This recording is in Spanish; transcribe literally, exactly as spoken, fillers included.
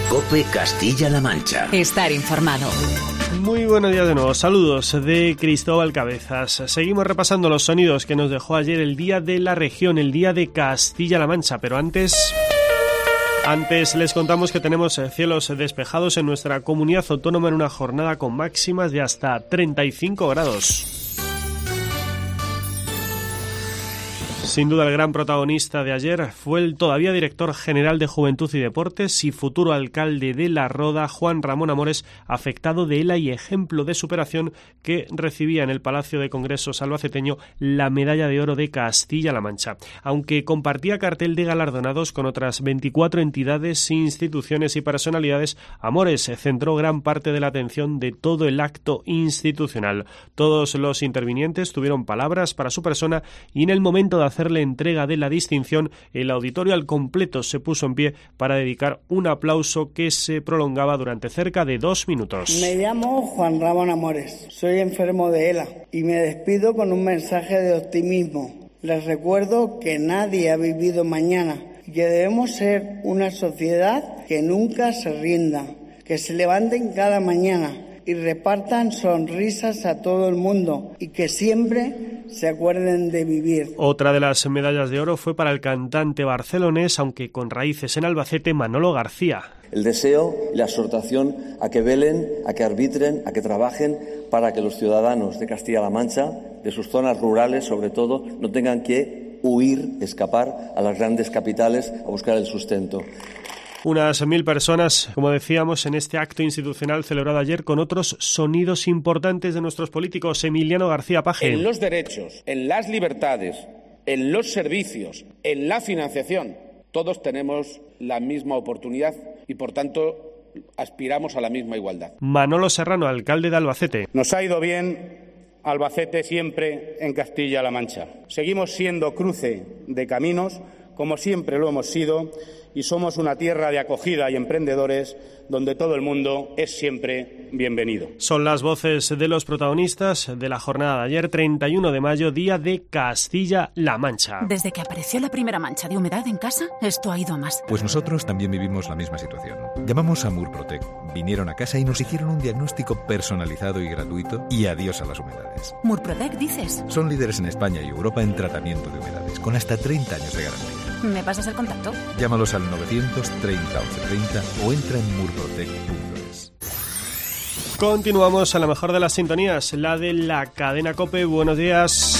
COPE Castilla-La Mancha. Estar informado. Muy buenos días de nuevo, saludos de Cristóbal Cabezas. Seguimos repasando los sonidos que nos dejó ayer el Día de la Región, el Día de Castilla-La Mancha, pero antes... Antes les contamos que tenemos cielos despejados en nuestra comunidad autónoma en una jornada con máximas de hasta treinta y cinco grados. Sin duda el gran protagonista de ayer fue el todavía director general de Juventud y Deportes y futuro alcalde de La Roda, Juan Ramón Amores, afectado de ELA y ejemplo de superación, que recibía en el Palacio de Congresos albaceteño la Medalla de Oro de Castilla-La Mancha. Aunque compartía cartel de galardonados con otras veinticuatro entidades, instituciones y personalidades, Amores centró gran parte de la atención de todo el acto institucional. Todos los intervinientes tuvieron palabras para su persona y en el momento de hacerle entrega de la distinción, el auditorio al completo se puso en pie para dedicar un aplauso que se prolongaba durante cerca de dos minutos. Me llamo Juan Ramón Amores, soy enfermo de ELA y me despido con un mensaje de optimismo. Les recuerdo que nadie ha vivido mañana y que debemos ser una sociedad que nunca se rinda, que se levanten cada mañana y repartan sonrisas a todo el mundo y que siempre se acuerden de vivir. Otra de las medallas de oro fue para el cantante barcelonés, aunque con raíces en Albacete, Manolo García. El deseo y la exhortación a que velen, a que arbitren, a que trabajen para que los ciudadanos de Castilla-La Mancha, de sus zonas rurales sobre todo, no tengan que huir, escapar a las grandes capitales a buscar el sustento. Unas mil personas, como decíamos, en este acto institucional celebrado ayer con otros sonidos importantes de nuestros políticos. Emiliano García Paje. En los derechos, en las libertades, en los servicios, en la financiación, todos tenemos la misma oportunidad y, por tanto, aspiramos a la misma igualdad. Manolo Serrano, alcalde de Albacete. Nos ha ido bien Albacete siempre en Castilla-La Mancha. Seguimos siendo cruce de caminos, como siempre lo hemos sido, y somos una tierra de acogida y emprendedores donde todo el mundo es siempre bienvenido. Son las voces de los protagonistas de la jornada de ayer, treinta y uno de mayo, Día de Castilla-La Mancha. Desde que apareció la primera mancha de humedad en casa, esto ha ido a más. Pues nosotros también vivimos la misma situación. Llamamos a Murprotec, vinieron a casa y nos hicieron un diagnóstico personalizado y gratuito y adiós a las humedades. ¿Murprotec dices? Son líderes en España y Europa en tratamiento de humedades, con hasta treinta años de garantía. ¿Me pasas el contacto? Llámalos al novecientos treinta once treinta o entra en murprotec punto es. Continuamos a la mejor de las sintonías, la de la cadena COPE. Buenos días.